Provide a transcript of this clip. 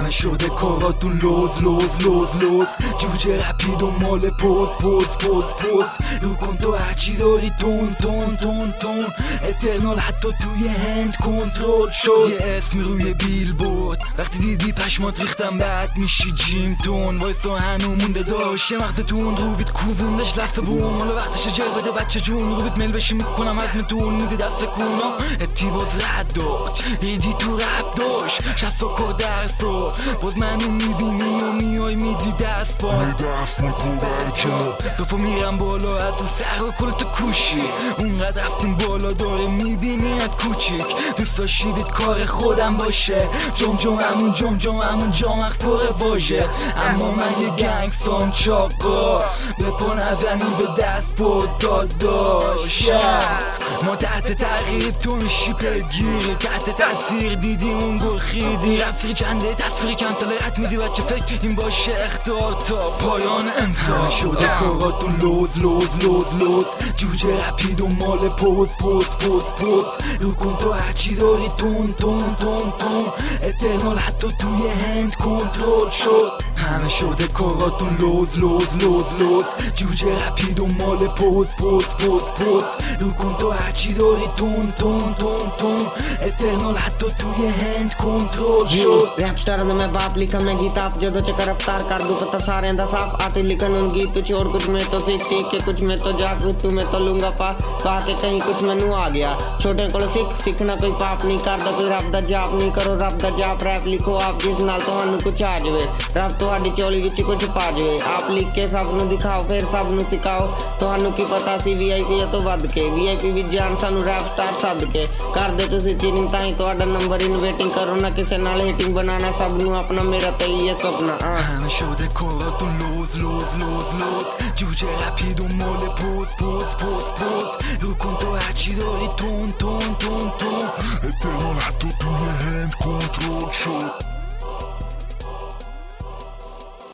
همه شده کاراتون لوز لوز لوز لوز، جوجه رپی دنبال پوز پوز پوز پوز، رو کن تو هرچی داری تون تون تون تون، اترنال حتی توی هند کنترل شد. یه اسم روی بیل بود وقتی دیدی پشمات ریختم بعد میشی جیم تون، وایسا هنو مونده داشت یه مغزتون رو بیت کوبوندش لفه بوم، حالا وقتش جر بده بچه جون، رو بیت مل بشی میکنم از متون میده دست کونا، اتی باز رد داد ایدی تو رب داشت شست و کار درس و باز منو میبینی و میای میدی دست با دفعه میرم بالا از اون سر و کل تو کوشی، اونقدر رفتیم بالا داره میبینیت کوچیک، دوست داشتی بیت کار خودم باشه، جم جم همون جام اخت پره واژه، اما من یه گنگ سام چاقا بپا نزنی به دست بود داداش، ما تحت تغییر تو میشی پلگیر، تحت تاثیر دیدی اون گرخیدی، رفتی چنده تصویری کم سالت میدی بچه فکر این باشه اختار تا پایان امسال. همه شده کاراتون لوز لوز لوز لوز، جوجه رپی دنبال پوز پوز پوز پوز، رو کن تو هرچی داری تون تون تون تون، اترنال حتی توی هند کنترل شد. همه شده کاراتون لوز لوز لوز لوز، جوجه رپی دنبال پوز پوز پوز پوز، رو کن تو هرچی داری تون تون تون تون، اترنال حتی توی هند کنترol شد. रैपस्टार ने मैं बाप लिखा मैं गीत आप जदों चक्कर रफ्तार कर दूं पता सारे दा साफ आते लिखन उन गीत कुछ और कुछ में तो सीख सीख के कुछ में तो जाग तू में तो लूंगा पा के कहीं कुछ मैनू आ गया छोटे को सीखना कोई पाप नहीं करदा कोई रब दा जाप नहीं करो रब दा जाप रैप लिखो आप जिस नाल तुहानू कुछ आ जावे रब तुहाडी चोली विच कुछ पा जावे आप लिख के सब नू दिखाओ फिर सब नू सिखाओ तुहानू की पता सी वीआईपी तो वध के वीआईपी विच जान सानू रैपस्टार सद के कर दे तुसीं चीनिंग ताई तुहाडा नंबर इन वेटिंग करो ना किसे नाल हिटिंग बनाना सब नू अपना मेरा तो ये सपना همه شده کاراتون لوز لوز لوز لوز جوجه رپی دنبال پوز پوز پوز پوز رو کن تو هرچی داری تون تون تون تون